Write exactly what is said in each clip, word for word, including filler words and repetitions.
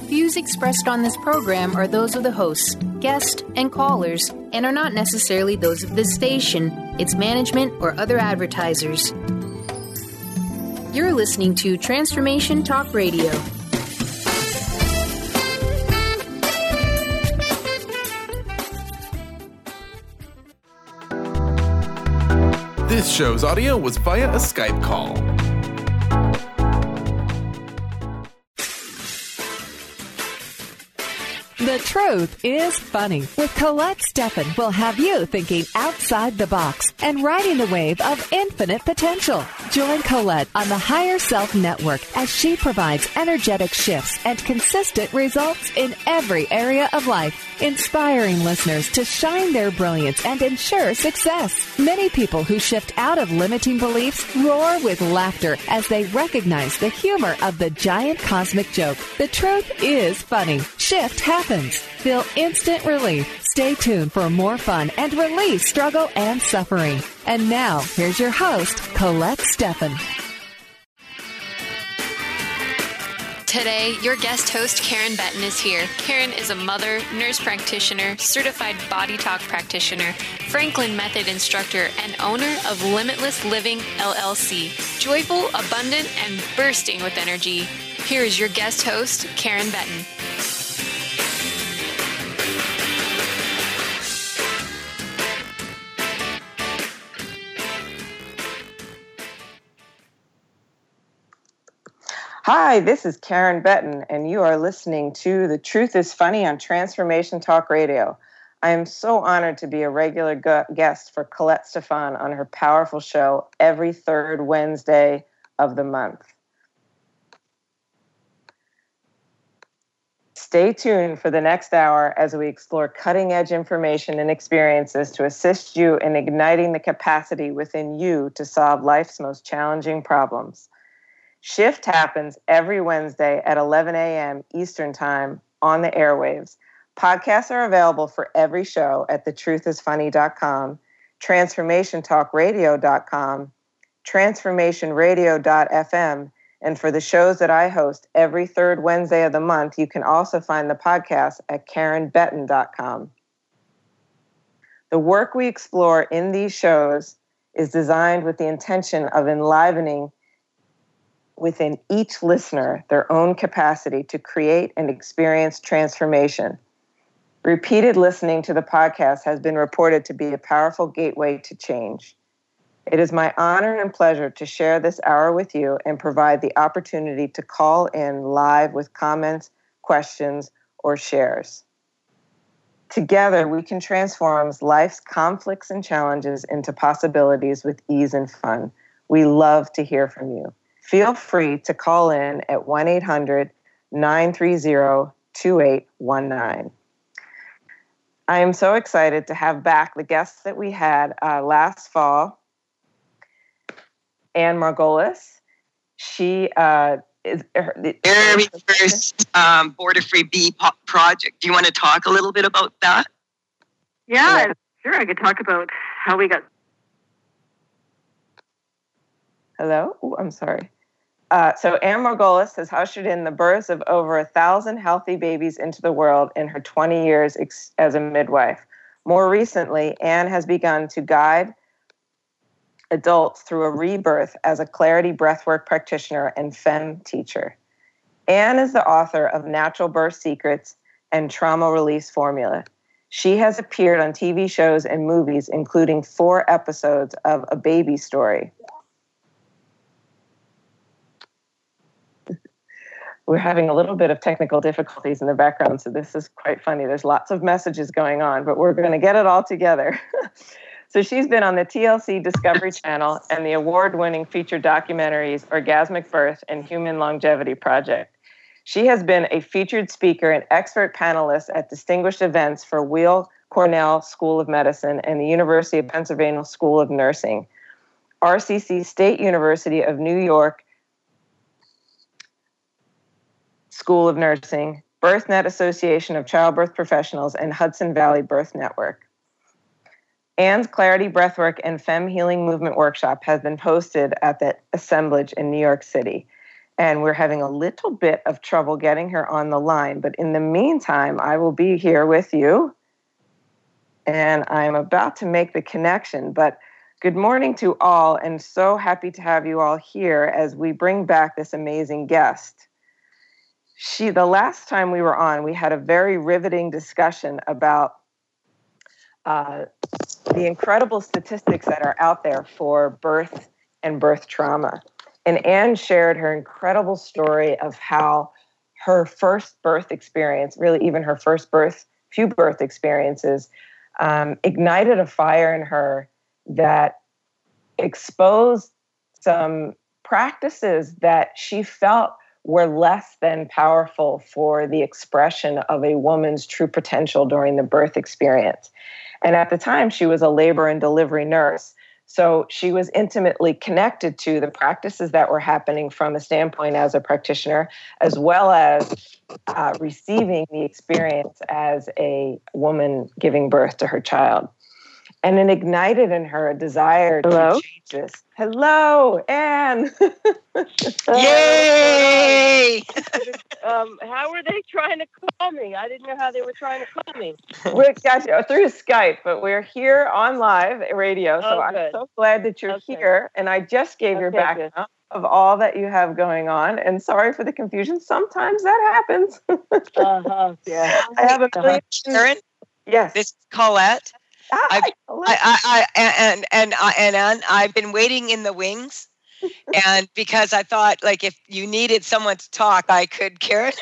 Views expressed on this program are those of the hosts, guests, and callers, and are not necessarily those of this station, its management, or other advertisers. You're listening to Transformation Talk Radio. This show's audio was via a Skype call. The Truth is Funny with Colette Steffen will have you thinking outside the box and riding the wave of infinite potential. Join Colette on the Higher Self Network as she provides energetic shifts and consistent results in every area of life, inspiring listeners to shine their brilliance and ensure success. Many people who shift out of limiting beliefs roar with laughter as they recognize the humor of the giant cosmic joke. The truth is funny. Shift happens. Feel instant relief. Stay tuned for more fun and release struggle and suffering. And now, here's your host, Colette Steffen. Today, your guest host, Karen Betton, is here. Karen is a mother, nurse practitioner, certified body talk practitioner, Franklin Method instructor, and owner of Limitless Living, L L C. Joyful, abundant, and bursting with energy. Here is your guest host, Karen Betton. Hi, this is Karen Betton, and you are listening to The Truth is Funny on Transformation Talk Radio. I am so honored to be a regular gu- guest for Colette Steffen on her powerful show every third Wednesday of the month. Stay tuned for the next hour as we explore cutting-edge information and experiences to assist you in igniting the capacity within you to solve life's most challenging problems. Shift happens every Wednesday at eleven a.m. Eastern Time on the airwaves. Podcasts are available for every show at the truth is funny dot com, transformation talk radio dot com, transformation radio dot f m, and for the shows that I host every third Wednesday of the month, you can also find the podcast at karen betton dot com. The work we explore in these shows is designed with the intention of enlivening within each listener their own capacity to create and experience transformation. Repeated listening to the podcast has been reported to be a powerful gateway to change. It is my honor and pleasure to share this hour with you and provide the opportunity to call in live with comments, questions, or shares. Together, we can transform life's conflicts and challenges into possibilities with ease and fun. We love to hear from you. Feel free to call in at one eight hundred nine three zero two eight one nine. I am so excited to have back the guests that we had uh, last fall. Anne Margolis. She uh, is her, the very first um, Border Free Bee po- project. Do you want to talk a little bit about that? Yeah, yeah, sure. I could talk about how we got. Hello? Ooh, I'm sorry. Uh, so Anne Margolis has ushered in the births of over a thousand healthy babies into the world in her twenty years ex- as a midwife. More recently, Anne has begun to guide adults through a rebirth as a Clarity Breathwork practitioner and femme teacher. Anne is the author of Natural Birth Secrets and Trauma Release Formula. She has appeared on T V shows and movies, including four episodes of A Baby Story. We're having a little bit of technical difficulties in the background, so this is quite funny. There's lots of messages going on, but we're going to get it all together. So she's been on the T L C Discovery Channel and the award-winning feature documentaries Orgasmic Birth and Human Longevity Project. She has been a featured speaker and expert panelist at distinguished events for Weill Cornell School of Medicine and the University of Pennsylvania School of Nursing, R C C State University of New York School of Nursing, BirthNet Association of Childbirth Professionals, and Hudson Valley Birth Network. Anne's Clarity Breathwork and Femme Healing Movement Workshop has been hosted at the Assemblage in New York City. And we're having a little bit of trouble getting her on the line. But in the meantime, I will be here with you. And I'm about to make the connection. But good morning to all, and so happy to have you all here as we bring back this amazing guest. She, the last time we were on, we had a very riveting discussion about uh, the incredible statistics that are out there for birth and birth trauma. And Anne shared her incredible story of how her first birth experience, really even her first birth, few birth experiences, um, ignited a fire in her that exposed some practices that she felt were less than powerful for the expression of a woman's true potential during the birth experience. And at the time, she was a labor and delivery nurse. So she was intimately connected to the practices that were happening from a standpoint as a practitioner, as well as uh, receiving the experience as a woman giving birth to her child. And it ignited in her a desire Hello? to change this. Hello, Anne. Yay! Um, how were they trying to call me? I didn't know how they were trying to call me. We got you through Skype, but we're here on live radio. So Oh, I'm good. so glad that you're Okay. here. And I just gave your Okay, background of all that you have going on. And sorry for the confusion. Sometimes that happens. Uh-huh. Yeah. I have a Uh-huh. million. Karen, Yes. this is Colette. Hi, I, hello. I, I, I, and and I, and and I've been waiting in the wings, and because I thought, like, if you needed someone to talk, I could, Karen.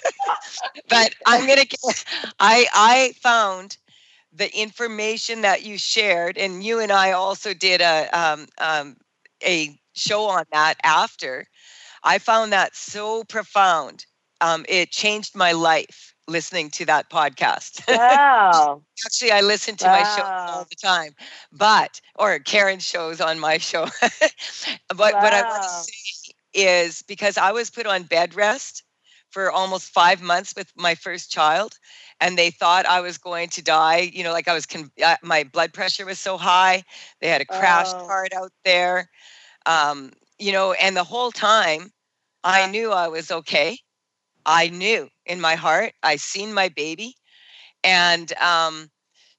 But I'm gonna. Get, I I found the information that you shared, and you and I also did a um, um, a show on that after. I found that so profound. Um, it changed my life listening to that podcast. Wow. Actually, I listen to my shows Wow. all the time, but, or Karen's shows on my show. But what I want Wow. to say is, because I was put on bed rest for almost five months with my first child, and they thought I was going to die. You know, like I was, con- uh, my blood pressure was so high. They had a crash Oh. cart out there. Um, you know, and the whole time I knew I was okay. I knew in my heart, I seen my baby, and um,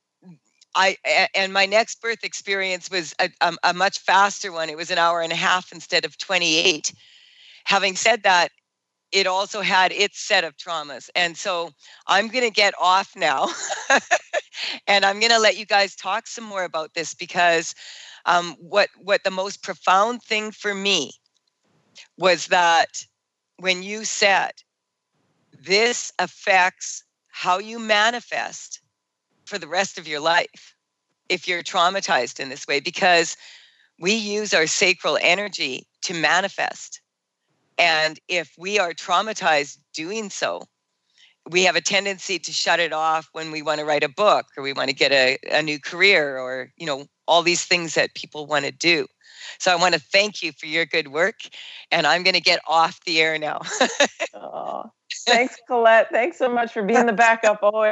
I a- and my next birth experience was a, a, a much faster one. It was an hour and a half instead of twenty-eight. Having said that, it also had its set of traumas, and so I'm going to get off now, and I'm going to let you guys talk some more about this, because um, what what the most profound thing for me was that when you said, this affects how you manifest for the rest of your life if you're traumatized in this way, because we use our sacral energy to manifest. And if we are traumatized doing so, we have a tendency to shut it off when we want to write a book, or we want to get a, a new career, or, you know, all these things that people want to do. So I want to thank you for your good work, and I'm going to get off the air now. Oh, thanks, Colette. Thanks so much for being the backup always.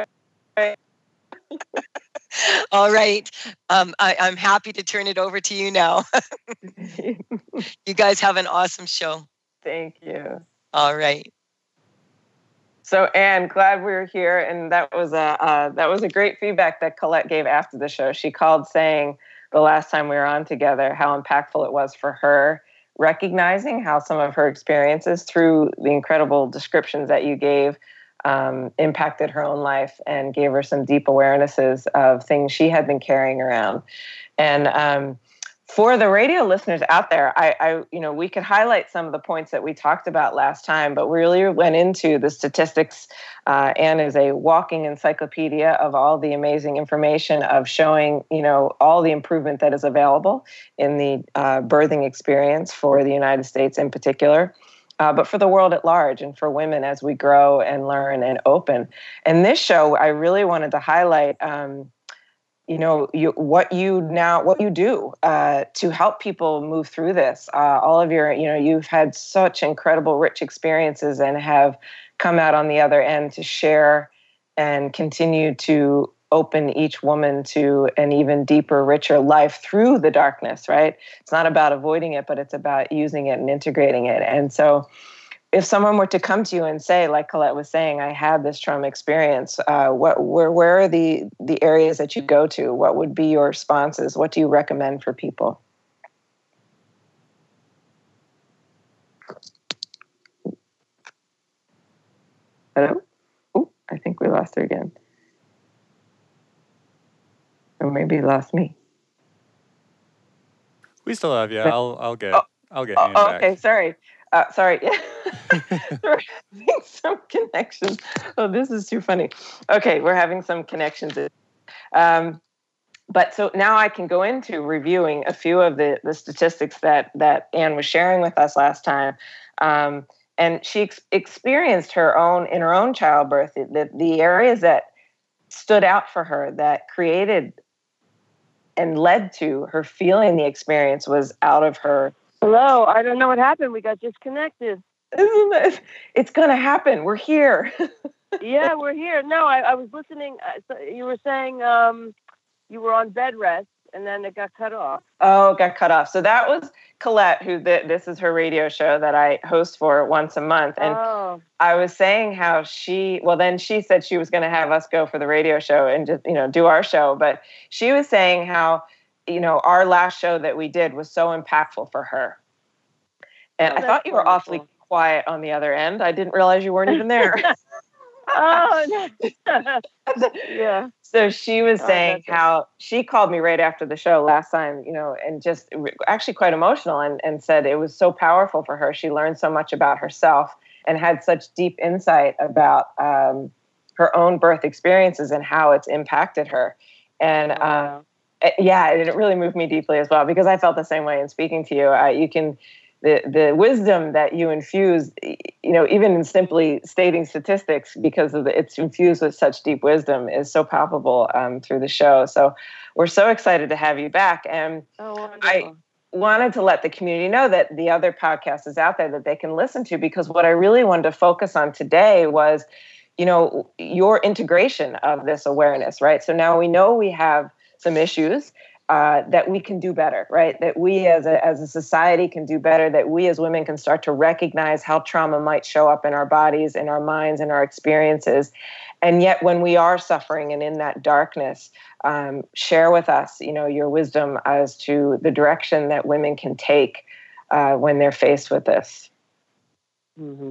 All right. Um, I, I'm happy to turn it over to you now. You guys have an awesome show. Thank you. All right. So, Anne, glad we were here, and that was a uh, that was a great feedback that Colette gave after the show. She called saying the last time we were on together how impactful it was for her, recognizing how some of her experiences through the incredible descriptions that you gave um, impacted her own life and gave her some deep awarenesses of things she had been carrying around. And um, for the radio listeners out there, I, I, you know, we could highlight some of the points that we talked about last time, but we really went into the statistics. Uh, Anne is a walking encyclopedia of all the amazing information of showing, you know, all the improvement that is available in the uh, birthing experience for the United States in particular, uh, but for the world at large and for women as we grow and learn and open. And this show, I really wanted to highlight, um, you know, you, what you now, what you do uh, to help people move through this. Uh, all of your, you know, you've had such incredible, rich experiences and have come out on the other end to share and continue to open each woman to an even deeper, richer life through the darkness, right? It's not about avoiding it, but it's about using it and integrating it. And so if someone were to come to you and say, like Colette was saying, I had this trauma experience, uh, what, where, where are the, the areas that you go to? What would be your responses? What do you recommend for people? Hello? Oh, I think we lost her again. Or maybe lost me. We still have you. I'll I'll get oh, I'll get oh, Anne oh, back. Okay, sorry. Uh, sorry. We're having some connections. Oh, this is too funny. Okay, we're having some connections. Um, but so now I can go into reviewing a few of the, the statistics that that Anne was sharing with us last time. Um, and she ex- experienced her own, in her own childbirth, the, the areas that stood out for her, that created and led to her feeling the experience was out of her. Hello, I don't know what happened. We got disconnected. Isn't it? It's going to happen. We're here. Yeah, we're here. No, I, I was listening. Uh, so you were saying um, you were on bed rest, and then it got cut off. Oh, it got cut off. So that was Colette, who the, this is her radio show that I host for once a month. And oh. I was saying how she, well, then she said she was going to have us go for the radio show and just, you know, do our show. But she was saying how, you know, our last show that we did was so impactful for her. And Oh, I thought you were wonderful. awfully quiet on the other end. I didn't realize you weren't even there. Oh, no. Yeah. So she was Oh, saying that's how she called me right after the show last time, you know, and just actually quite emotional and, and said it was so powerful for her. She learned so much about herself and had such deep insight about um, her own birth experiences and how it's impacted her. And Oh, wow. uh, yeah, it really moved me deeply as well, because I felt the same way in speaking to you. Uh, you can, the the wisdom that you infuse, you know, even in simply stating statistics, because of the, it's infused with such deep wisdom, is so palpable um, through the show. So we're so excited to have you back. And Oh, wonderful. I wanted to let the community know that the other podcast is out there that they can listen to, because what I really wanted to focus on today was, you know, your integration of this awareness, right? So now we know we have some issues uh, that we can do better, right? That we as a, as a society can do better, that we as women can start to recognize how trauma might show up in our bodies, in our minds, in our experiences. And yet when we are suffering and in that darkness, um, share with us, you know, your wisdom as to the direction that women can take uh, when they're faced with this. Mm-hmm.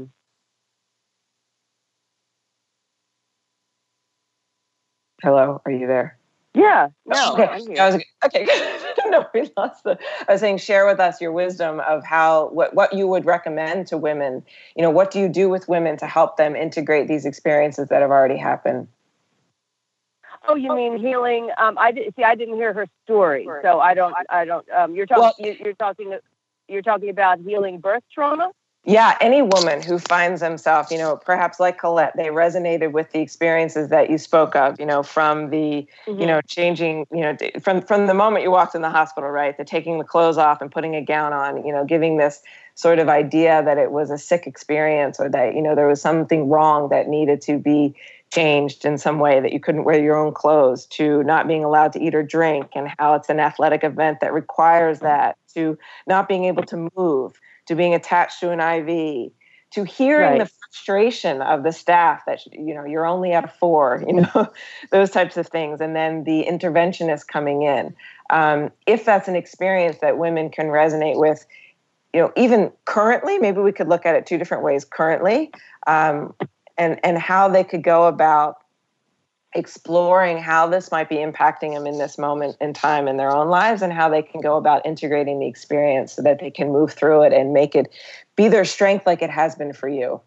Hello, are you there? Yeah, no, okay. I'm here. I was, okay, no, we lost the. I was saying, share with us your wisdom of how what what you would recommend to women. You know, what do you do with women to help them integrate these experiences that have already happened? Oh, you mean healing? Um, I did, see. I didn't hear her story, so I don't. I don't. Um, you're talking. Well, you, you're talking. You're talking about healing birth trauma. Yeah, any woman who finds themselves, you know, perhaps like Colette, they resonated with the experiences that you spoke of, you know, from the, mm-hmm. you know, changing, you know, from from the moment you walked in the hospital, right, the taking the clothes off and putting a gown on, you know, giving this sort of idea that it was a sick experience or that, you know, there was something wrong that needed to be changed in some way, that you couldn't wear your own clothes, to not being allowed to eat or drink and how it's an athletic event that requires that, to not being able to move, to being attached to an I V, to hearing right. the frustration of the staff that, you know, you're only at a four, you know, those types of things. And then the interventionist coming in. Um, if that's an experience that women can resonate with, you know, even currently, maybe we could look at it two different ways currently, um, and, and how they could go about exploring how this might be impacting them in this moment in time in their own lives, and how they can go about integrating the experience so that they can move through it and make it be their strength like it has been for you.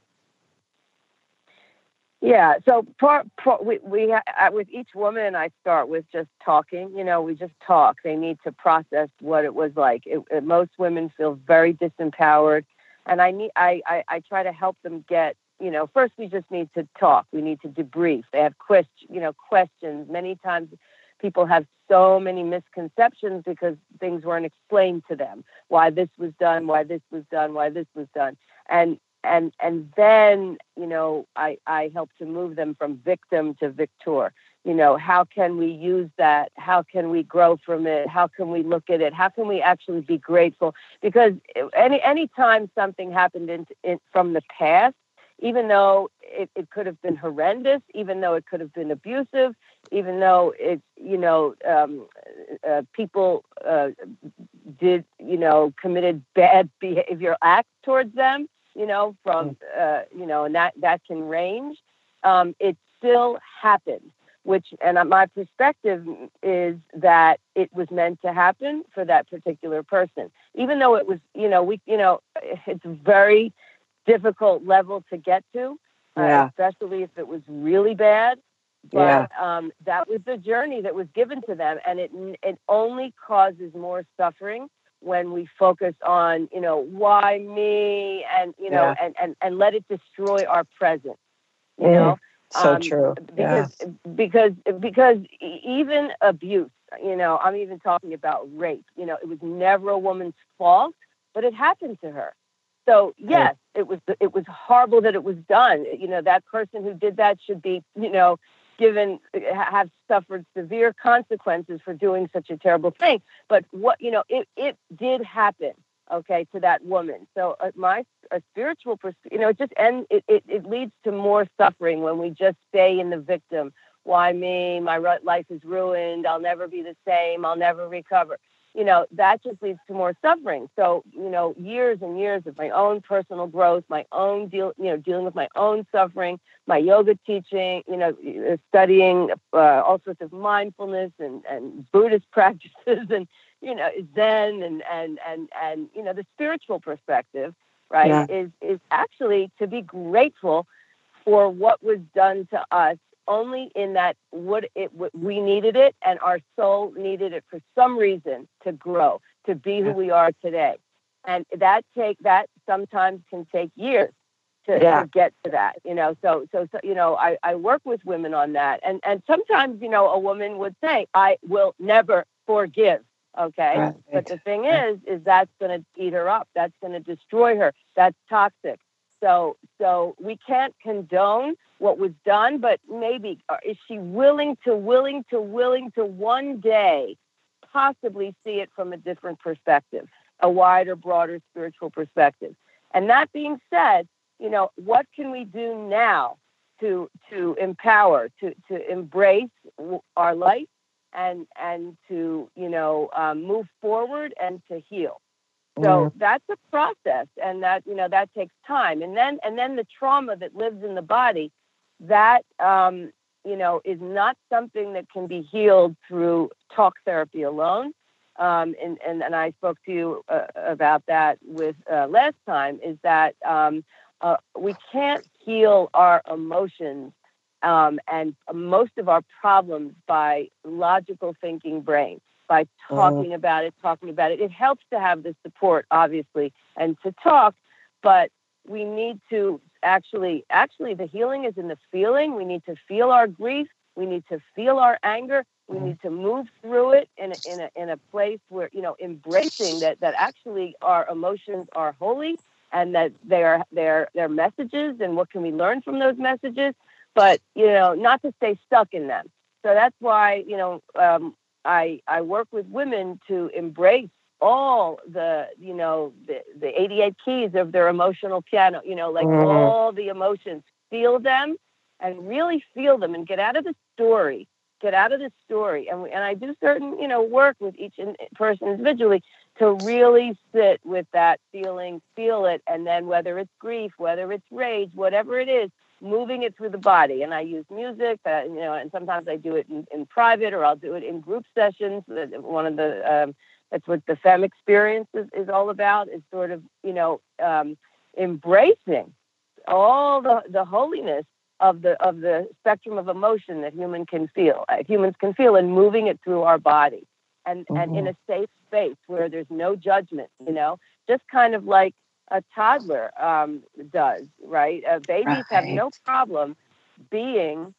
Yeah. So part, part, we, we uh, with each woman, I start with just talking. You know, we just talk. They need to process what it was like. It, it, most women feel very disempowered, and I need I, I I try to help them get. You know, first we just need to talk. We need to debrief. They have quest, you know, questions. Many times people have so many misconceptions because things weren't explained to them. Why this was done, why this was done, why this was done. And and and then, you know, I, I help to move them from victim to victor. You know, how can we use that? How can we grow from it? How can we look at it? How can we actually be grateful? Because any any time something happened in, in, from the past, even though it, it could have been horrendous, even though it could have been abusive, even though it, you know, um, uh, people uh, did, you know, committed bad behavioral acts towards them, you know, from, uh, you know, and that, that can range, um, it still happened. Which, and my perspective is that it was meant to happen for that particular person, even though it was, you know, we, you know, it's a very difficult level to get to, uh, Yeah. especially if it was really bad. But Yeah. um, that was the journey that was given to them, and it it only causes more suffering when we focus on, you know, why me, and you know, Yeah. and, and and let it destroy our present, you Mm. know. So Um, true. Because Yeah. because because e- even abuse, you know, I'm even talking about rape. You know, it was never a woman's fault, but it happened to her. So yes, it was it was horrible that it was done. You know, that person who did that should be, you know, given have suffered severe consequences for doing such a terrible thing. But what, you know, it it did happen. Okay, to that woman. So uh, my a spiritual, pers- you know, it just end. It, it it leads to more suffering when we just stay in the victim. Why me? My ru- life is ruined. I'll never be the same. I'll never recover. You know, that just leads to more suffering. So, you know, years and years of my own personal growth, my own deal, you know, dealing with my own suffering, my yoga teaching, you know, studying uh, all sorts of mindfulness and, and Buddhist practices and, you know, Zen and, and, and, and, you know, the spiritual perspective, right, Yeah. is, is actually to be grateful for what was done to us, only in that what it what we needed it, and our soul needed it for some reason to grow, to be who we are today. And that take that sometimes can take years to, Yeah. to get to that, you know. So, so, so you know, I, I work with women on that. And, and sometimes, you know, a woman would say, I will never forgive. Okay. Right. But the thing Right. is, is that's going to eat her up. That's going to destroy her. That's toxic. So, so we can't condone what was done, but maybe uh, is she willing to, willing to, willing to one day possibly see it from a different perspective, a wider, broader spiritual perspective? And that being said, you know, what can we do now to to empower, to to embrace w- our life, and and to, you know, um, move forward and to heal? So that's a process, and that, you know, that takes time. And then, and then the trauma that lives in the body, that, um, you know, is not something that can be healed through talk therapy alone. Um, and, and, and I spoke to you uh, about that with uh, last time, is that um, uh, we can't heal our emotions um, and most of our problems by logical thinking brain. By talking about it, talking about it. It helps to have the support, obviously, and to talk, but we need to actually, actually, the healing is in the feeling. We need to feel our grief. We need to feel our anger. We need to move through it in a, in a, in a place where, you know, embracing that, that actually our emotions are holy and that they are, they're, they're messages, and what can we learn from those messages, but, you know, not to stay stuck in them. So that's why, you know, um, I, I work with women to embrace all the, you know, the, the eighty-eight keys of their emotional piano, you know, like all the emotions, feel them and really feel them and get out of the story, get out of the story. And, we, and I do certain, you know, work with each in, person individually to really sit with that feeling, feel it. And then whether it's grief, whether it's rage, whatever it is, moving it through the body. And I use music, uh, you know, and sometimes I do it in, in private, or I'll do it in group sessions. One of the, um, that's what the Femme experience is, is all about, is sort of, you know, um, embracing all the, the holiness of the, of the spectrum of emotion that human can feel, uh, humans can feel, and moving it through our body, and, mm-hmm. and in a safe space where there's no judgment, you know, just kind of like a toddler um, does, right? Uh, babies right. have no problem being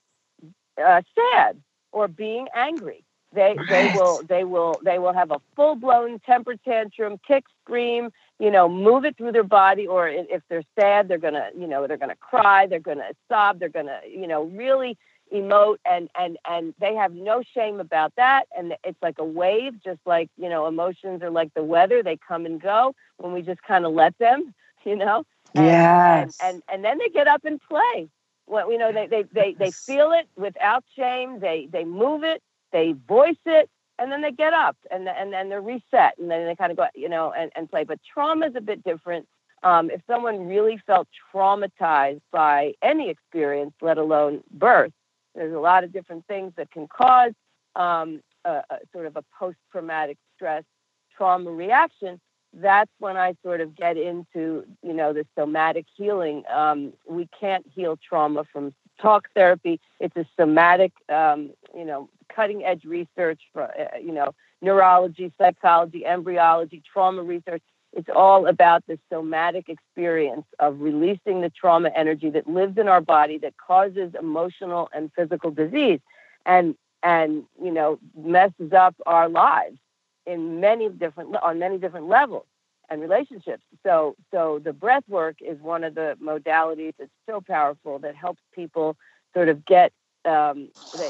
uh, sad or being angry. They right. they will they will they will have a full blown temper tantrum, kick, scream, you know, move it through their body. Or if they're sad, they're gonna you know they're gonna cry, they're gonna sob, they're gonna you know really emote, and and and they have no shame about that. And it's like a wave, just like, you know, emotions are like the weather. They come and go when we just kind of let them, you know. And, yes. And, and and then they get up and play. Well, you know, they they they they feel it without shame. They they move it. They voice it. And then they get up and and then they're reset, and then they kind of go, you know, and, and play. But trauma is a bit different. Um, if someone really felt traumatized by any experience, let alone birth, there's a lot of different things that can cause um, a, a sort of a post-traumatic stress trauma reaction. That's when I sort of get into, you know, the somatic healing. Um, we can't heal trauma from talk therapy. It's a somatic, um, you know, cutting edge research for, uh, you know, neurology, psychology, embryology, trauma research. It's all about the somatic experience of releasing the trauma energy that lives in our body that causes emotional and physical disease and, and, you know, messes up our lives in many different, on many different levels and relationships. So, so the breath work is one of the modalities that's so powerful that helps people sort of get, um,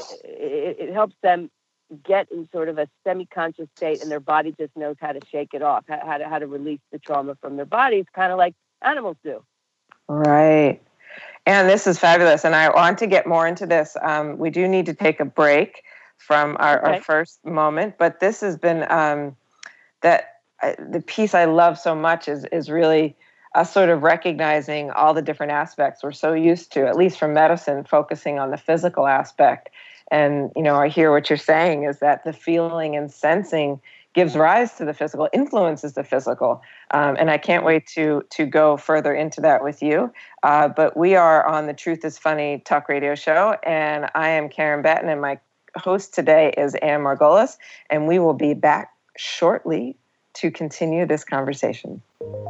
it, it helps them get in sort of a semi-conscious state, and their body just knows how to shake it off, how to, how to release the trauma from their bodies, kind of like animals do. Right. And this is fabulous. And I want to get more into this. Um, we do need to take a break from our, okay. our first moment, but this has been um, that uh, the piece I love so much is is really us sort of recognizing all the different aspects we're so used to, at least from medicine, focusing on the physical aspect. And, you know, I hear what you're saying is that the feeling and sensing gives rise to the physical, influences the physical. Um, and I can't wait to to go further into that with you. Uh, but we are on the Truth is Funny Talk Radio Show, and I am Karen Betten, and my host today is Ann Margolis, and we will be back shortly to continue this conversation.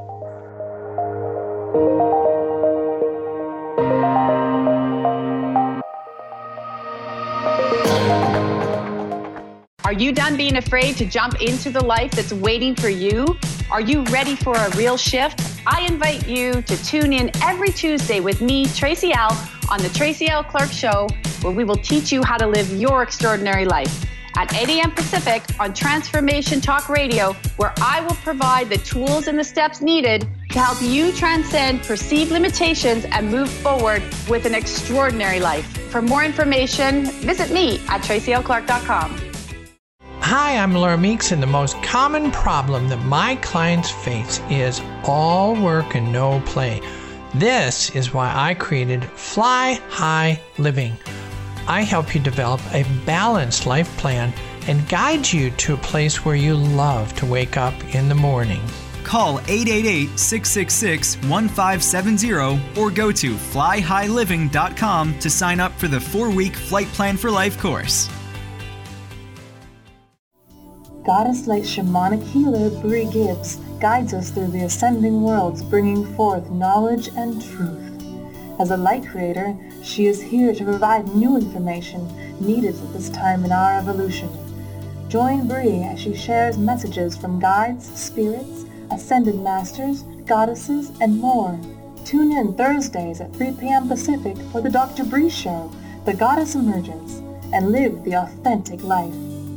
Are you done being afraid to jump into the life that's waiting for you? Are you ready for a real shift? I invite you to tune in every Tuesday with me, Tracy L., on the Tracy L. Clark Show, where we will teach you how to live your extraordinary life. At eight a.m. Pacific on Transformation Talk Radio, where I will provide the tools and the steps needed to help you transcend perceived limitations and move forward with an extraordinary life. For more information, visit me at tracy l clark dot com. Hi, I'm Laura Meeks, and the most common problem that my clients face is all work and no play. This is why I created Fly High Living. I help you develop a balanced life plan and guide you to a place where you love to wake up in the morning. Call eight eight eight, six six six, one five seven zero or go to fly high living dot com to sign up for the four-week Flight Plan for Life course. Goddess Light shamanic healer Bree Gibbs guides us through the ascending worlds, bringing forth knowledge and truth. As a light creator, she is here to provide new information needed at this time in our evolution. Join Bree as she shares messages from guides, spirits, ascended masters, goddesses, and more. Tune in Thursdays at three p.m. Pacific for the Doctor Bree Show, The Goddess Emergence, and live the authentic life.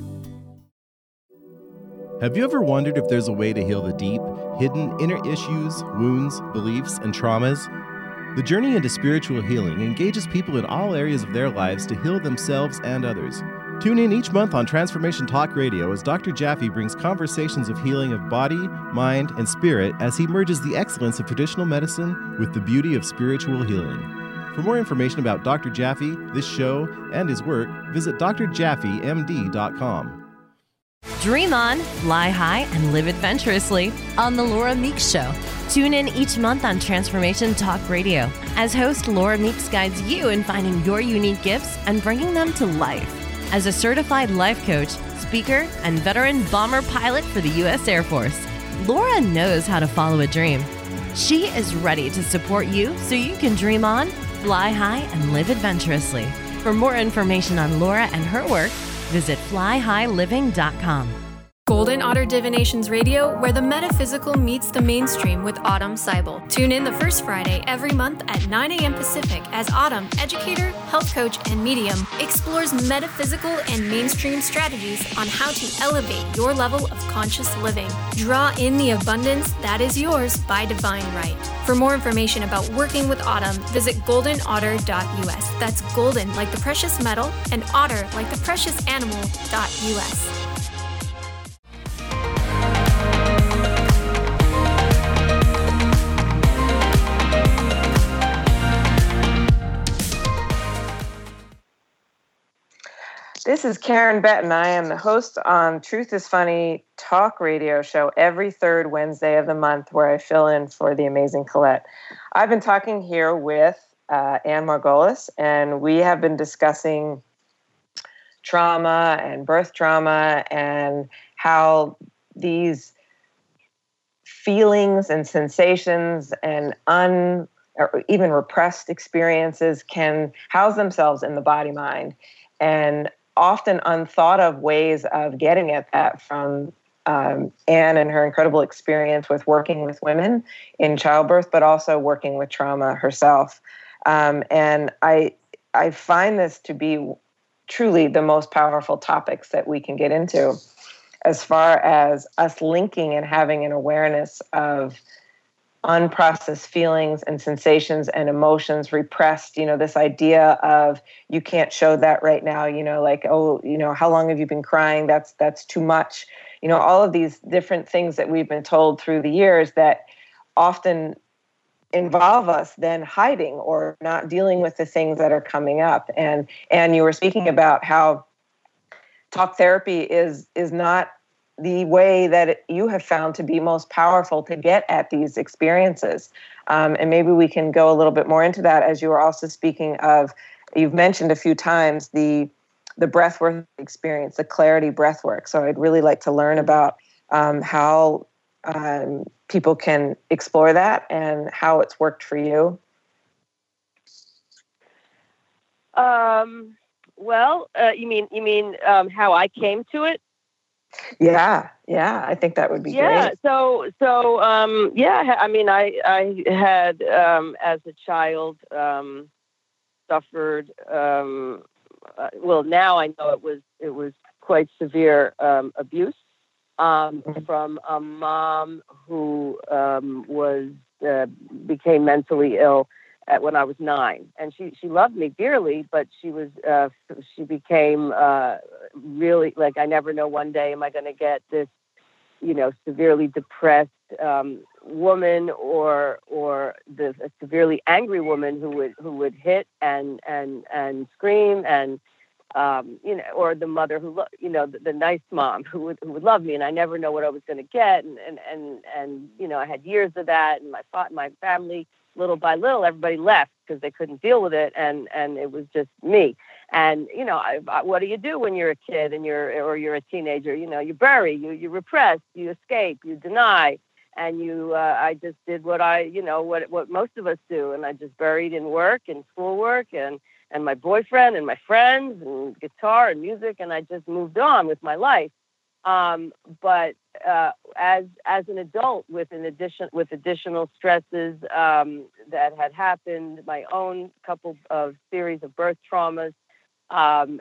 Have you ever wondered if there's a way to heal the deep, hidden inner issues, wounds, beliefs, and traumas? The journey into spiritual healing engages people in all areas of their lives to heal themselves and others. Tune in each month on Transformation Talk Radio as Doctor Jaffe brings conversations of healing of body, mind, and spirit as he merges the excellence of traditional medicine with the beauty of spiritual healing. For more information about Doctor Jaffe, this show, and his work, visit d r jaffe m d dot com. Dream on, fly high, and live adventurously on The Laura Meeks Show. Tune in each month on Transformation Talk Radio as host Laura Meeks guides you in finding your unique gifts and bringing them to life. As a certified life coach, speaker, and veteran bomber pilot for the U S Air Force, Laura knows how to follow a dream. She is ready to support you so you can dream on, fly high, and live adventurously. For more information on Laura and her work, visit fly high living dot com. Golden Otter Divinations Radio, where the metaphysical meets the mainstream with Autumn Seibel. Tune in the first Friday every month at nine a.m. Pacific as Autumn, educator, health coach, and medium, explores metaphysical and mainstream strategies on how to elevate your level of conscious living. Draw in the abundance that is yours by divine right. For more information about working with Autumn, visit golden otter dot u s. That's golden like the precious metal and otter like the precious animal dot u s. This is Karen Betton. I am the host on Truth is Funny talk radio show every third Wednesday of the month, where I fill in for the amazing Colette. I've been talking here with uh, Anne Margolis, and we have been discussing trauma and birth trauma and how these feelings and sensations and un or even repressed experiences can house themselves in the body-mind, and often unthought of ways of getting at that from um, Anne and her incredible experience with working with women in childbirth, but also working with trauma herself. Um, and I I find this to be truly the most powerful topics that we can get into, as far as us linking and having an awareness of unprocessed feelings and sensations and emotions, repressed, you know, this idea of you can't show that right now, you know, like, oh, you know, how long have you been crying? That's, that's too much. You know, all of these different things that we've been told through the years that often involve us then hiding or not dealing with the things that are coming up. And, and you were speaking about how talk therapy is, is not the way that it, you have found to be most powerful to get at these experiences. Um, and maybe we can go a little bit more into that, as you were also speaking of, you've mentioned a few times the the breathwork experience, the clarity breathwork. So I'd really like to learn about um, how um, people can explore that and how it's worked for you. Um, well, uh, you mean, you mean um, how I came to it? Yeah, yeah, I think that would be yeah, great. so, so, um, yeah, I mean, I, I had, um, as a child, um, suffered, um, uh, well, now I know it was, it was quite severe, um, abuse, um, from a mom who, um, was, uh, became mentally ill at when I was nine, and she, she loved me dearly, but she was, uh, she became, uh, really, like, I never know, one day, am I going to get this, you know, severely depressed, um, woman or, or the a severely angry woman who would, who would hit and, and, and scream and, um, you know, or the mother who, lo- you know, the, the nice mom who would, who would love me, and I never know what I was going to get. And, and, and, and, you know, I had years of that, and my, my family, little by little, everybody left because they couldn't deal with it. And, and it was just me. And, you know, I, I, what do you do when you're a kid and you're, or you're a teenager? You know, you bury, you, you repress, you escape, you deny. And you, uh, I just did what I, you know, what, what most of us do. And I just buried in work and schoolwork and, and my boyfriend and my friends and guitar and music. And I just moved on with my life. Um, but uh, as as an adult, with an addition with additional stresses um, that had happened, my own couple of series of birth traumas, um,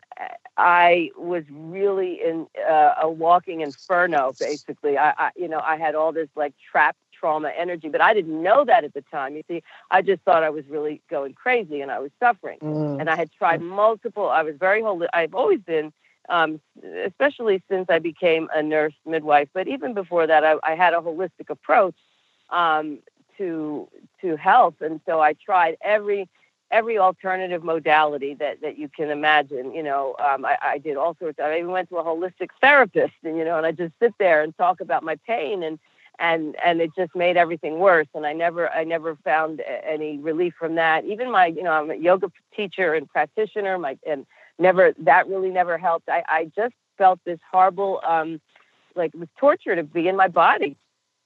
I was really in uh, a walking inferno. Basically, I, I you know I had all this like trapped trauma energy, but I didn't know that at the time. You see, I just thought I was really going crazy and I was suffering. Mm. And I had tried multiple. I was very holy. I've always been. Um, especially since I became a nurse midwife, but even before that, I, I had a holistic approach um, to to health, and so I tried every every alternative modality that, that you can imagine. You know, um, I, I did all sorts. I even went to a holistic therapist, and you know, and I just sit there and talk about my pain, and and and it just made everything worse. And I never I never found any relief from that. Even my, you know, I'm a yoga teacher and practitioner. My and Never, that really never helped. I, I just felt this horrible, um, like it was torture to be in my body.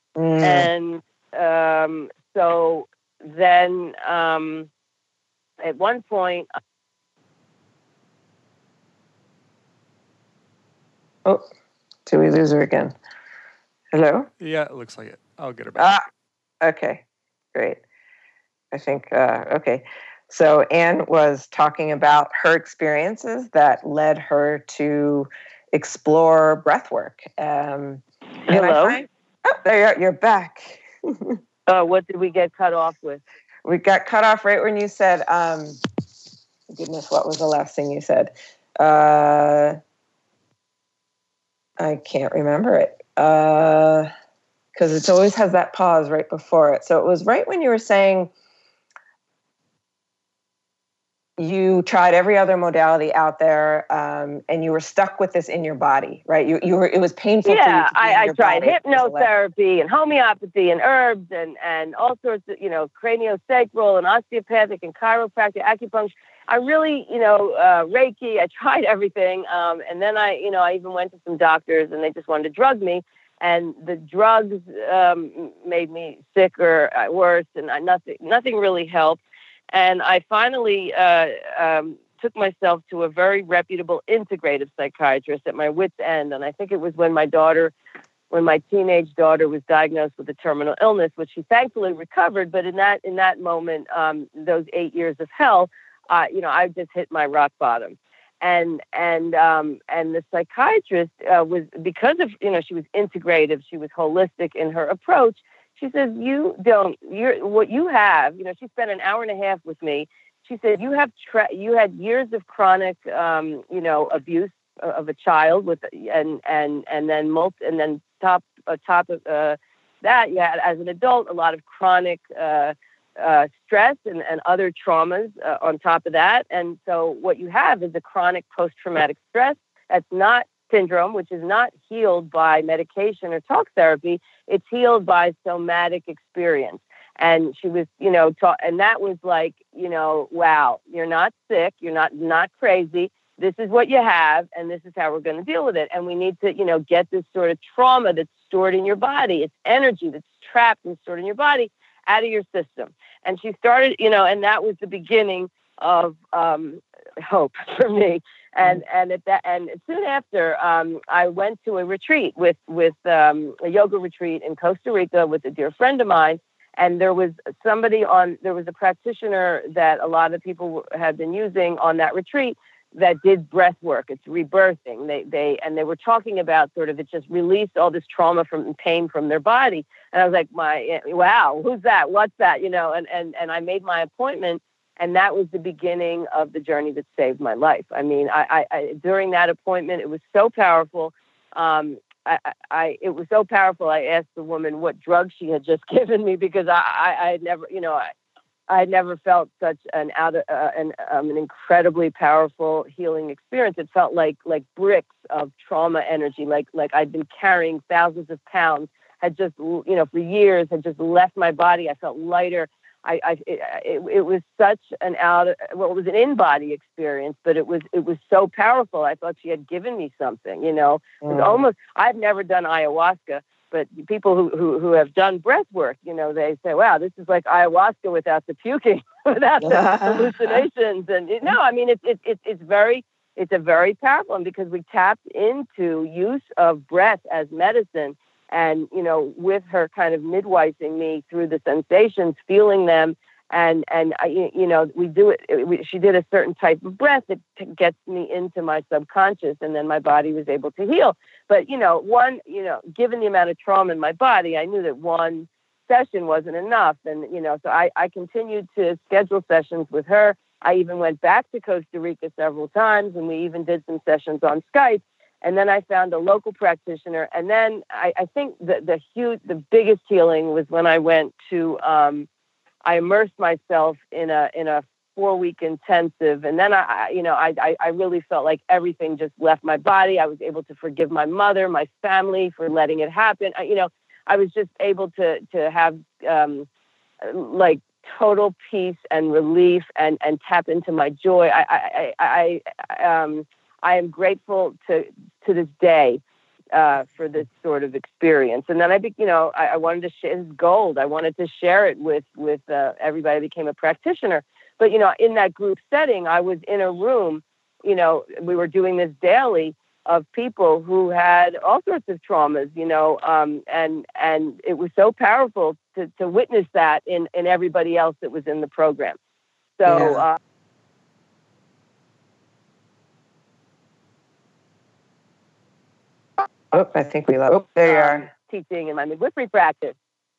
Mm. And um, so then um, at one point. Oh, Did we lose her again? Hello? Yeah, it looks like it. I'll get her back. Ah, okay, great. I think, uh, okay. So Anne was talking about her experiences that led her to explore breath work. Um, and Hello? I find, oh, there you are. You're back. Uh, what did we get cut off with? We got cut off right when you said, um, goodness, what was the last thing you said? Uh, I can't remember it. Uh, because it always has that pause right before it. So it was right when you were saying you tried every other modality out there, um, and you were stuck with this in your body, right? You, you were. It was painful. Yeah, for you to be I, in I your tried body. hypnotherapy and homeopathy and herbs and, and all sorts of, you know, craniosacral and osteopathic and chiropractic, acupuncture. I really, you know, uh, Reiki. I tried everything, um, and then I, you know, I even went to some doctors, and they just wanted to drug me. And the drugs um, made me sicker, uh, worse, and I, nothing, nothing really helped. And I finally uh, um, took myself to a very reputable integrative psychiatrist at my wit's end. And I think it was when my daughter, when my teenage daughter was diagnosed with a terminal illness, which she thankfully recovered. But in that in that moment, um, those eight years of hell, uh, you know, I just hit my rock bottom. And and um, and the psychiatrist uh, was, because of, you know, she was integrative, she was holistic in her approach. She says, you don't, you're, what you have, you know, she spent an hour and a half with me. She said, you have, tra- you had years of chronic, um, you know, abuse of a child with, and, and, and then multi, and then top, uh, top of uh, that, you had, as an adult, a lot of chronic uh, uh, stress and, and other traumas uh, on top of that. And so what you have is a chronic post-traumatic stress that's not syndrome, which is not healed by medication or talk therapy. It's healed by somatic experience. And she was, you know, ta- and that was like, you know, wow, you're not sick. You're not, not crazy. This is what you have. And this is how we're going to deal with it. And we need to, you know, get this sort of trauma that's stored in your body. It's energy that's trapped and stored in your body out of your system. And she started, you know, and that was the beginning of um, hope for me. And and at that and soon after, um, I went to a retreat with with um, a yoga retreat in Costa Rica with a dear friend of mine. And there was somebody on, there was a practitioner that a lot of people had been using on that retreat that did breath work. It's rebirthing. They they and they were talking about sort of, it just released all this trauma from pain from their body. And I was like, my wow, who's that? What's that? You know. And and and I made my appointment. And that was the beginning of the journey that saved my life. I mean, I, I, I during that appointment, it was so powerful. Um, I, I, it was so powerful. I asked the woman what drug she had just given me, because I, I, I had never, you know, I, I had never felt such an out, uh, an, um, an incredibly powerful healing experience. It felt like like bricks of trauma energy, like like I'd been carrying thousands of pounds, had just, you know, for years, had just left my body. I felt lighter. I, I it, it, it was such an out, well, it was an in-body experience, but it was, it was so powerful. I thought she had given me something, you know. It was almost, I've never done ayahuasca, but people who, who, who have done breath work, you know, they say, wow, this is like ayahuasca without the puking, without the hallucinations. And it, no, I mean, it's, it, it, it's very, it's a very powerful one, because we tapped into use of breath as medicine. And, you know, with her kind of midwifing me through the sensations, feeling them. And, and I, you know, we do it, we, she did a certain type of breath that t- gets me into my subconscious, and then my body was able to heal. But, you know, one, you know, given the amount of trauma in my body, I knew that one session wasn't enough. And, you know, so I, I continued to schedule sessions with her. I even went back to Costa Rica several times, and we even did some sessions on Skype. And then I found a local practitioner. And then I, I think the, the huge, the biggest healing was when I went to, um, I immersed myself in a, in a four week intensive. And then I, I you know, I, I, I really felt like everything just left my body. I was able to forgive my mother, my family for letting it happen. I, you know, I was just able to, to have, um, like total peace and relief, and, and tap into my joy. I, I, I, I um, I am grateful to to this day uh, for this sort of experience. And then I, you know, I, I wanted to share this gold. I wanted to share it with with uh, everybody. I became a practitioner. But you know, in that group setting, I was in a room. You know, we were doing this daily, of people who had all sorts of traumas, you know, um, and and it was so powerful to, to witness that in, in everybody else that was in the program. So, Yeah. uh, oh, I think we love. Oh, there you um, are. Teaching in my midwifery practice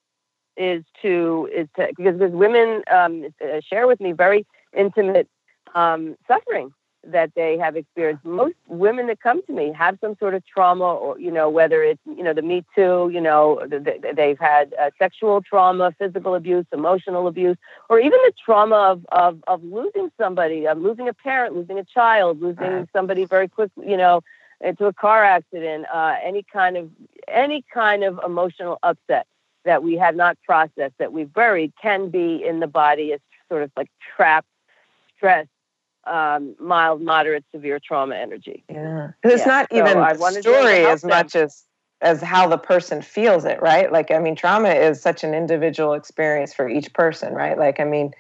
is to is to because, because women um, uh, share with me very intimate um, suffering that they have experienced. Most women that come to me have some sort of trauma, or, you know, whether it's, you know, the Me Too, you know, they've had uh, sexual trauma, physical abuse, emotional abuse, or even the trauma of, of, of losing somebody, of losing a parent, losing a child, losing somebody very quickly, you know, into a car accident, uh, any kind of, any kind of emotional upset that we have not processed, that we've buried, can be in the body as sort of like trapped stress, um, mild, moderate, severe trauma energy. Yeah. It's Yeah. not So even I the wanted to story help as them. much as as how the person feels it, right? Like, I mean, trauma is such an individual experience for each person, right? Like, I mean,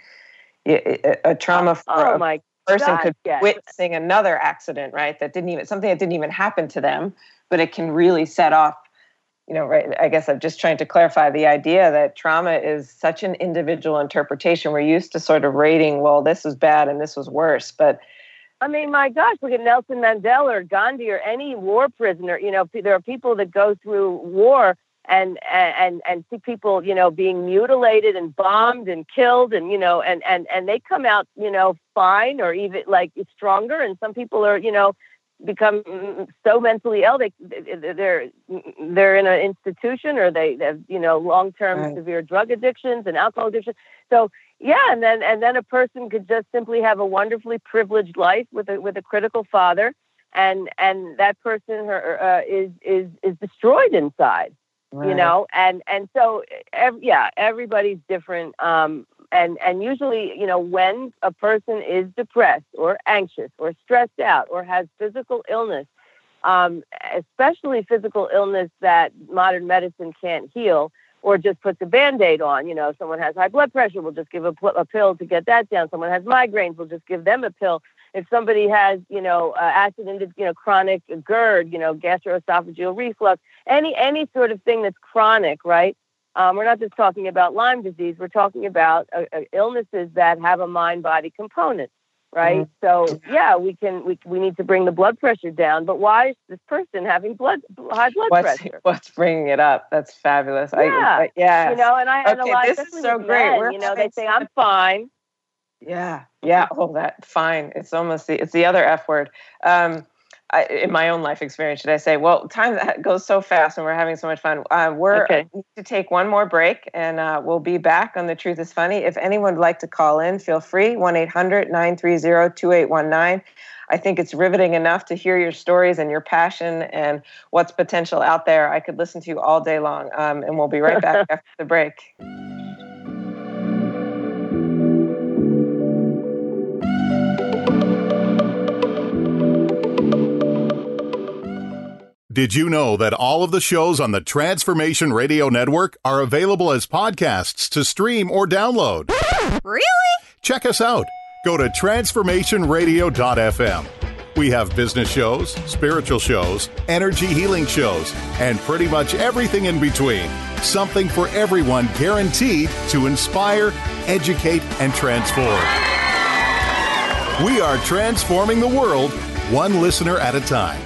y- a a trauma for Oh a my person God, could be yes. witnessing another accident, right? That didn't even, something that didn't even happen to them, but it can really set off, you know, right? I guess I'm just trying to clarify the idea that trauma is such an individual interpretation. We're used to sort of rating, well, this was bad and this was worse, but I mean, my gosh, look at Nelson Mandela or Gandhi or any war prisoner. You know, there are people that go through war and and and see people, you know, being mutilated and bombed and killed, and you know, and and and they come out, you know, fine or even like stronger. And some people are, you know, become so mentally ill they they're they're in an institution, or they have, you know, long-term Right. severe drug addictions and alcohol addiction. So yeah, and then and then a person could just simply have a wonderfully privileged life with a with a critical father, and and that person her, uh, is is is destroyed inside, you Right. know. And and so ev- yeah, everybody's different. Um, and and usually, you know, when a person is depressed or anxious or stressed out or has physical illness, um, especially physical illness that modern medicine can't heal, or just puts a Band-Aid on. You know, someone has high blood pressure, we'll just give a, pl- a pill to get that down. Someone has migraines, we'll just give them a pill. If somebody has, you know, uh, acid-induced, you know, chronic GERD, you know, gastroesophageal reflux, any any sort of thing that's chronic, right? Um, we're not just talking about Lyme disease. We're talking about uh, uh, illnesses that have a mind-body component, right? Mhm. So yeah, we can we we need to bring the blood pressure down. But why is this person having blood high blood What's pressure? what's bringing it up? That's fabulous. Yeah, I, I, yeah. you know, and I and a Okay, lot, this is especially so with great. men, We're you know, they having say so I'm fine. Yeah, yeah. Oh, that fine. It's almost the it's the other F word. Um, I, in my own life experience, should I say? Well, time that goes so fast, and we're having so much fun. Uh, we're Okay. need to take one more break, and uh, we'll be back on The Truth Is Funny. If anyone would like to call in, feel free. one eight hundred nine three zero two eight one nine. I think it's riveting enough to hear your stories and your passion and what's potential out there. I could listen to you all day long, um, and we'll be right back after the break. Did you know that all of the shows on the Transformation Radio Network are available as podcasts to stream or download? Really? Check us out. Go to transformation radio dot f m. We have business shows, spiritual shows, energy healing shows, and pretty much everything in between. Something for everyone, guaranteed to inspire, educate, and transform. We are transforming the world, one listener at a time.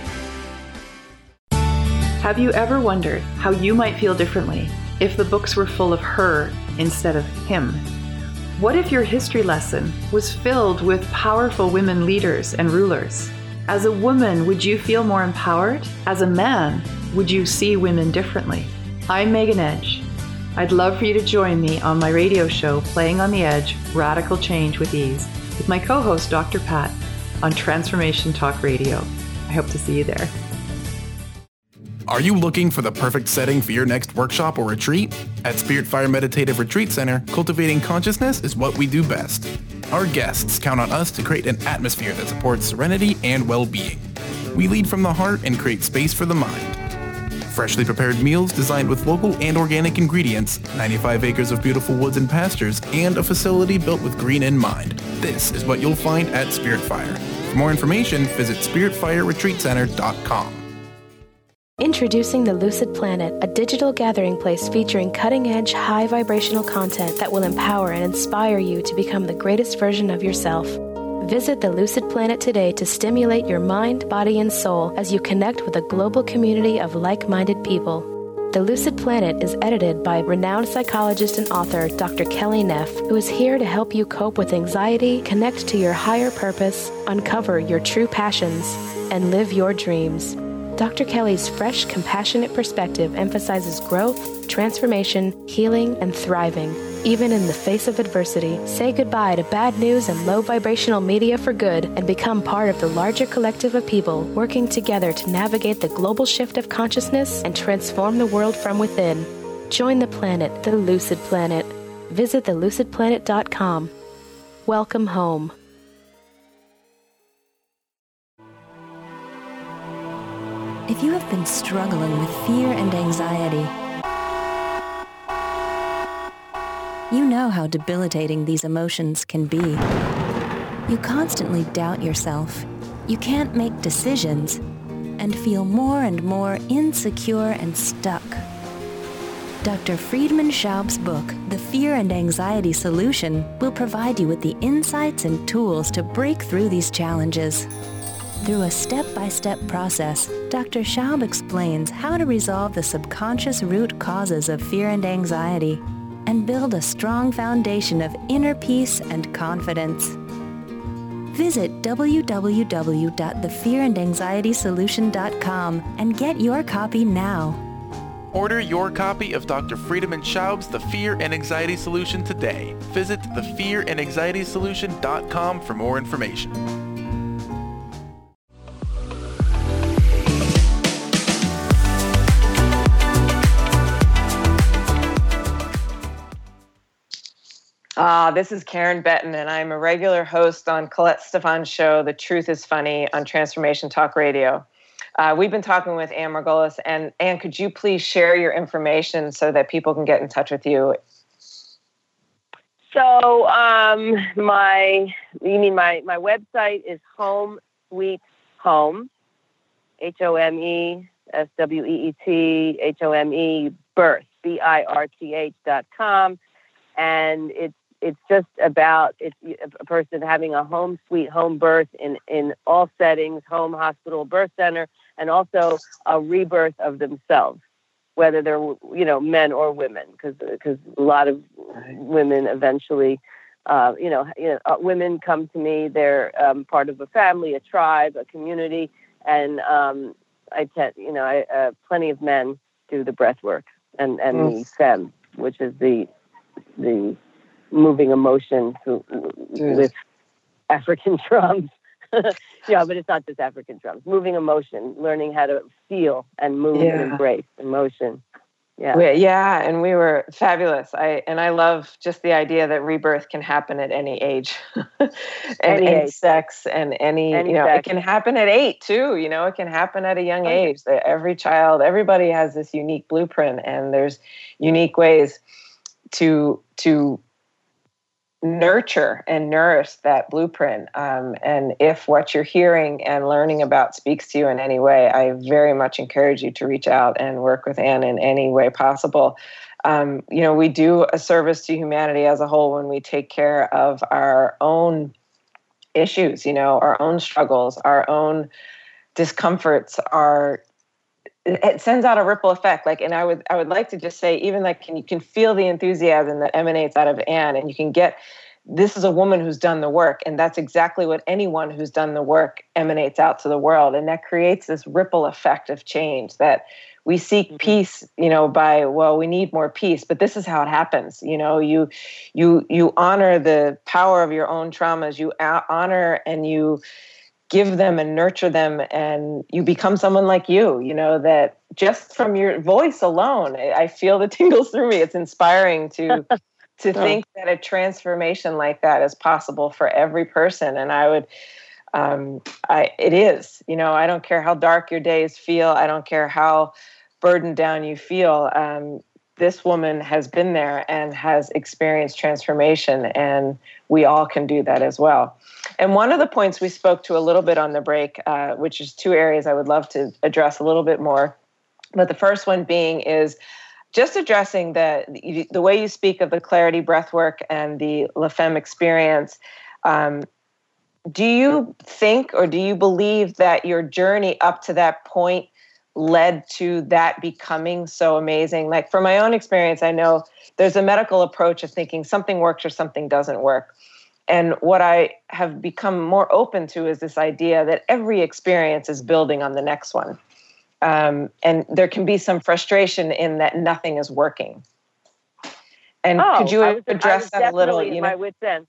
Have you ever wondered how you might feel differently if the books were full of her instead of him? What if your history lesson was filled with powerful women leaders and rulers? As a woman, would you feel more empowered? As a man, would you see women differently? I'm Megan Edge. I'd love for you to join me on my radio show, Playing on the Edge, Radical Change with Ease, with my co-host, Doctor Pat, on Transformation Talk Radio. I hope to see you there. Are you looking for the perfect setting for your next workshop or retreat? At Spirit Fire Meditative Retreat Center, cultivating consciousness is what we do best. Our guests count on us to create an atmosphere that supports serenity and well-being. We lead from the heart and create space for the mind. Freshly prepared meals designed with local and organic ingredients, ninety-five acres of beautiful woods and pastures, and a facility built with green in mind. This is what you'll find at Spirit Fire. For more information, visit spirit fire retreat center dot com. Introducing the Lucid Planet, a digital gathering place featuring cutting-edge, high-vibrational content that will empower and inspire you to become the greatest version of yourself. Visit the Lucid Planet today to stimulate your mind, body, and soul as you connect with a global community of like-minded people. The Lucid Planet is edited by renowned psychologist and author Doctor Kelly Neff, who is here to help you cope with anxiety, connect to your higher purpose, uncover your true passions, and live your dreams. Doctor Kelly's fresh, compassionate perspective emphasizes growth, transformation, healing, and thriving. Even in the face of adversity, say goodbye to bad news and low vibrational media for good and become part of the larger collective of people working together to navigate the global shift of consciousness and transform the world from within. Join the planet, the Lucid Planet. Visit the lucid planet dot com. Welcome home. If you have been struggling with fear and anxiety, you know how debilitating these emotions can be. You constantly doubt yourself, you can't make decisions, and feel more and more insecure and stuck. Doctor Friedemann Schaub's book, The Fear and Anxiety Solution, will provide you with the insights and tools to break through these challenges. Through a step-by-step process, Doctor Schaub explains how to resolve the subconscious root causes of fear and anxiety and build a strong foundation of inner peace and confidence. Visit w w w dot the fear and anxiety solution dot com and get your copy now. Order your copy of Doctor Friedemann Schaub's The Fear and Anxiety Solution today. Visit the fear and anxiety solution dot com for more information. Ah, this is Karen Betten, and I'm a regular host on Colette Stefan's show, The Truth is Funny, on Transformation Talk Radio. Uh, we've been talking with Anne Margolis, and Anne, could you please share your information so that people can get in touch with you? So, um, my, you mean my, my website is Home Sweet Home, H O M E S W E E T H O M E, birth, B I R T H dot com. And it's it's just about it's a person having a home sweet home birth in, in all settings, home, hospital, birth center, and also a rebirth of themselves, whether they're, you know, men or women, because because a lot of women eventually, uh, you know, you know uh, women come to me. They're um, part of a family, a tribe, a community, and um, I tend, you know, I, uh, plenty of men do the breath work and and mm. the fem, which is the the moving emotion to, with African drums. Yeah, but it's not just African drums. Moving emotion, learning how to feel and move yeah. and embrace emotion. Yeah, we, yeah, and we were fabulous. I and I love just the idea that rebirth can happen at any age, and any any age. sex, and any, any you know, sex. It can happen at eight too. You know, it can happen at a young okay. age. That every child, everybody has this unique blueprint, and there's unique ways to to nurture and nourish that blueprint. Um, and if what you're hearing and learning about speaks to you in any way, I very much encourage you to reach out and work with Anne in any way possible. Um, you know, we do a service to humanity as a whole when we take care of our own issues, you know, our own struggles, our own discomforts, our it sends out a ripple effect. Like, and I would, I would like to just say, even like, can you can feel the enthusiasm that emanates out of Anne, and you can get, this is a woman who's done the work, and that's exactly what anyone who's done the work emanates out to the world. And that creates this ripple effect of change that we seek mm-hmm. peace, you know, by, well, we need more peace, but this is how it happens. You know, you, you, you honor the power of your own traumas, you honor and you give them and nurture them, and you become someone like you, you know, that just from your voice alone, I feel the tingles through me. It's inspiring to to think that a transformation like that is possible for every person. And I would, um, I it is, you know, I don't care how dark your days feel. I don't care how burdened down you feel, um, this woman has been there and has experienced transformation, and we all can do that as well. And one of the points we spoke to a little bit on the break, uh, which is two areas I would love to address a little bit more. But the first one being is just addressing the the way you speak of the clarity breathwork and the La Femme experience. Um, do you think, or do you believe that your journey up to that point led to that becoming so amazing? Like, from my own experience, I know there's a medical approach of thinking something works or something doesn't work. And what I have become more open to is this idea that every experience is building on the next one. Um, and there can be some frustration in that nothing is working. And oh, could you I was, address I was that a little? You you know, know? my wit's end.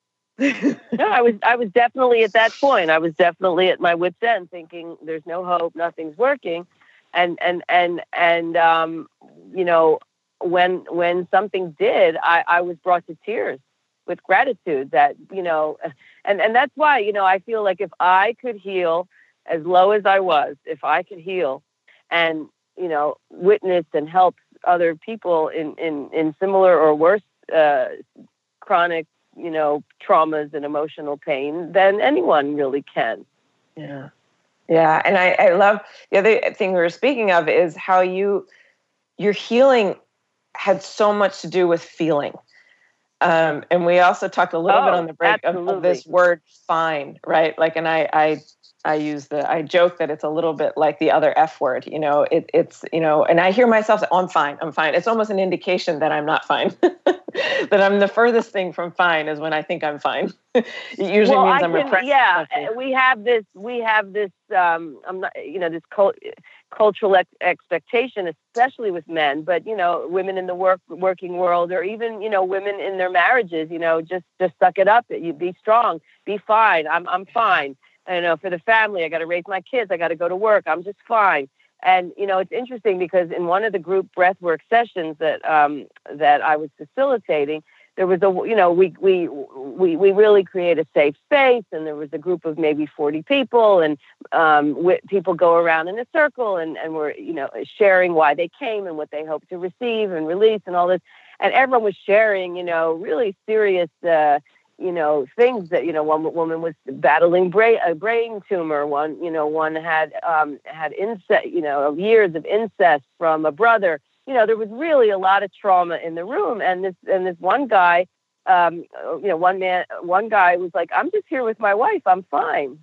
no, I was I was definitely at that point. I was definitely at my wit's end, thinking there's no hope, nothing's working, and and and and um, you know, when when something did, I, I was brought to tears with gratitude. That you know, and and that's why you know I feel like if I could heal as low as I was, if I could heal, and you know, witness and help other people in in in similar or worse uh, chronic, you know, traumas and emotional pain, then anyone really can. Yeah. Yeah. And I, I love the other thing we were speaking of is how you, your healing had so much to do with feeling. Um, and we also talked a little oh, bit on the break of, of this word fine, right? Like, and I, I, I use the, I joke that it's a little bit like the other F word, you know, it, it's, you know, and I hear myself say, oh, I'm fine, I'm fine. It's almost an indication that I'm not fine, that I'm the furthest thing from fine is when I think I'm fine. It usually well, means I I'm can, repressed. Yeah, we have this, we have this, um, I'm not, you know, this cult, cultural ex- expectation, especially with men, but, you know, women in the work working world, or even, you know, women in their marriages, you know, just, just suck it up. You be strong, be fine. I'm, I'm fine. I know for the family, I got to raise my kids. I got to go to work. I'm just fine. And, you know, it's interesting because in one of the group breathwork sessions that, um, that I was facilitating, there was a, you know, we, we, we, we really create a safe space, and there was a group of maybe forty people, and um, w- people go around in a circle and, and we're, you know, sharing why they came and what they hope to receive and release and all this. And everyone was sharing, you know, really serious, uh, you know, things that, you know, one woman was battling brain, a brain tumor. One, you know, one had, um, had incest, you know, years of incest from a brother. You know, there was really a lot of trauma in the room. And this, and this one guy, um, you know, one man, one guy was like, I'm just here with my wife. I'm fine.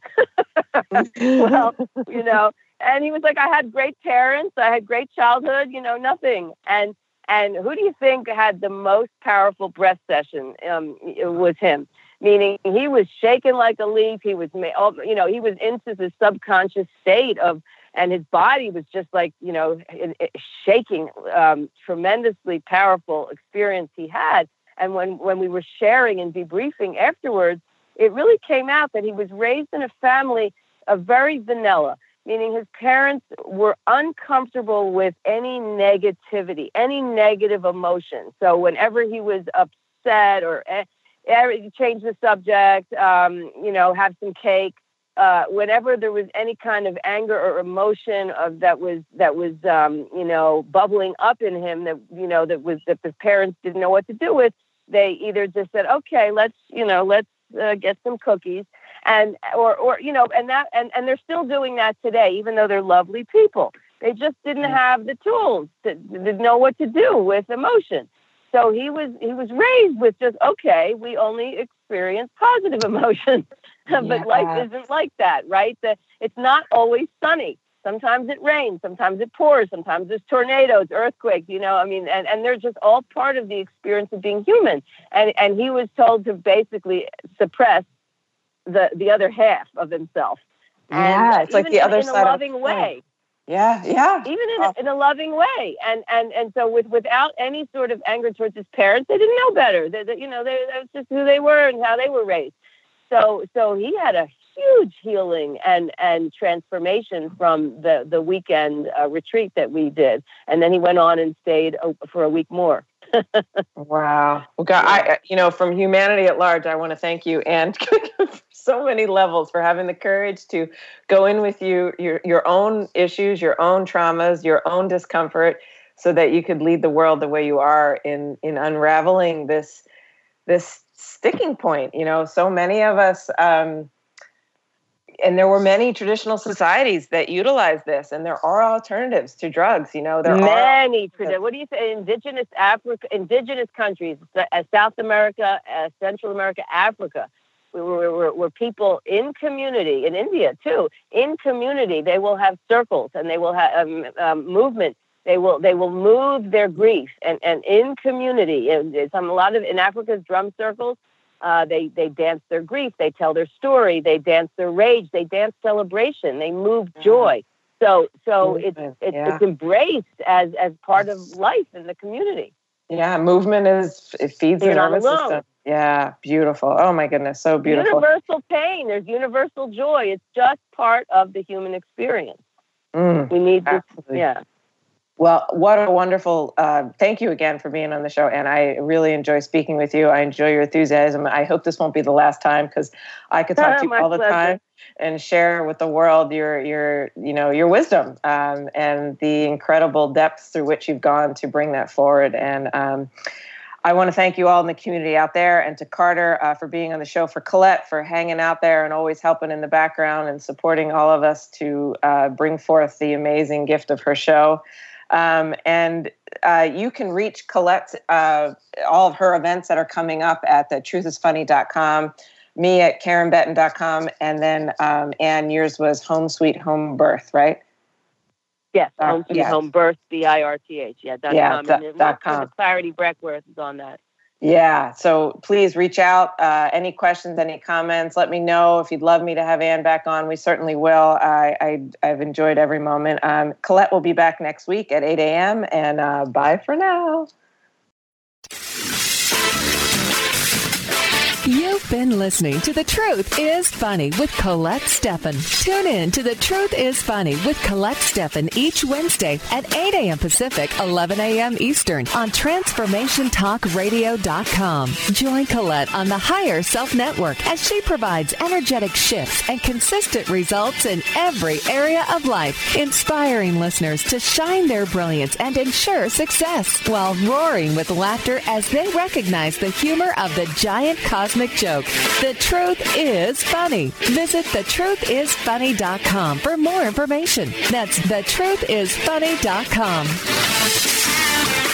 Well, you know, and he was like, I had great parents. I had great childhood, you know, nothing. And, And who do you think had the most powerful breath session? Um, it was him, meaning he was shaking like a leaf. He was, you know, he was into the subconscious state of, and his body was just like, you know, it, it, shaking. Um, tremendously powerful experience he had. And when, when we were sharing and debriefing afterwards, it really came out that he was raised in a family of very vanilla, meaning his parents were uncomfortable with any negativity, any negative emotion. So whenever he was upset or eh, change the subject, um, you know, have some cake, uh, whenever there was any kind of anger or emotion of that was that was um, you know, bubbling up in him, that you know that was that the parents didn't know what to do with, they either just said, okay, let's you know let's uh, get some cookies. And, or, or, you know, and that, and, and they're still doing that today, even though they're lovely people. They just didn't have the tools to, to know what to do with emotion. So he was, he was raised with just, okay, we only experience positive emotions, but Yeah. life isn't like that, right? That it's not always sunny. Sometimes it rains, sometimes it pours, sometimes there's tornadoes, earthquakes, you know, I mean, and, and they're just all part of the experience of being human. And, and he was told to basically suppress the the other half of himself. And yeah, it's like the in, other in side a loving of way. Yeah, yeah. Even in, a, in a loving way. And and and so with without any sort of anger towards his parents, they didn't know better. They, they, you know, they, that was just who they were and how they were raised. So so he had a huge healing and and transformation from the the weekend uh, retreat that we did, and then he went on and stayed uh, for a week more. Wow. Well, God, I, you know, from humanity at large, I want to thank you, and so many levels, for having the courage to go in with you, your your own issues, your own traumas, your own discomfort, so that you could lead the world the way you are in in unraveling this this sticking point. You know, so many of us. Um, And there were many traditional societies that utilize this, and there are alternatives to drugs. You know, there many. are What do you say? Indigenous Africa, indigenous countries, uh, South America, uh, Central America, Africa, where, where, where people in community, in India too, in community, they will have circles and they will have um, um, movement. They will they will move their grief, and, and in community, and some a lot of in Africa's drum circles. Uh, they they dance their grief, they tell their story, they dance their rage, they dance celebration, they move joy. So so it's it's, yeah. it's embraced as as part of life in the community. Yeah, movement is it feeds You're the not nervous alone. system. Yeah, beautiful. Oh my goodness, so beautiful. Universal pain. There's universal joy. It's just part of the human experience. Mm, we need this. absolutely. Yeah. Well, what a wonderful, uh, thank you again for being on the show. And I really enjoy speaking with you. I enjoy your enthusiasm. I hope this won't be the last time, because I could talk to you My all the pleasure. time and share with the world your, your, you know, your wisdom um, and the incredible depths through which you've gone to bring that forward. And um, I want to thank you all in the community out there, and to Carter uh, for being on the show, for Colette for hanging out there and always helping in the background and supporting all of us to uh, bring forth the amazing gift of her show. Um, and uh, you can reach Colette, uh, all of her events that are coming up at the truth is funny dot com, me at karen betton dot com, and then um, Anne, yours was Home Sweet Home Birth, right? Yes, Uh, Home Sweet yeah. Home Birth, B I R T H, yeah, dot Yeah, com. dot- and dot then com. Clarity Breckworth is on that. Yeah, so please reach out. Uh, any questions, any comments, let me know. If you'd love me to have Anne back on, we certainly will. I, I, I've enjoyed every moment. Um, Colette will be back next week at eight a.m. and uh, bye for now. You've been listening to The Truth is Funny with Colette Steffen. Tune in to The Truth is Funny with Colette Steffen each Wednesday at eight a.m. Pacific, eleven a.m. Eastern on transformation talk radio dot com. Join Colette on the Higher Self Network as she provides energetic shifts and consistent results in every area of life, inspiring listeners to shine their brilliance and ensure success while roaring with laughter as they recognize the humor of the giant cosmic joke. The Truth is Funny. Visit the truth is funny dot com for more information. That's the truth is funny dot com.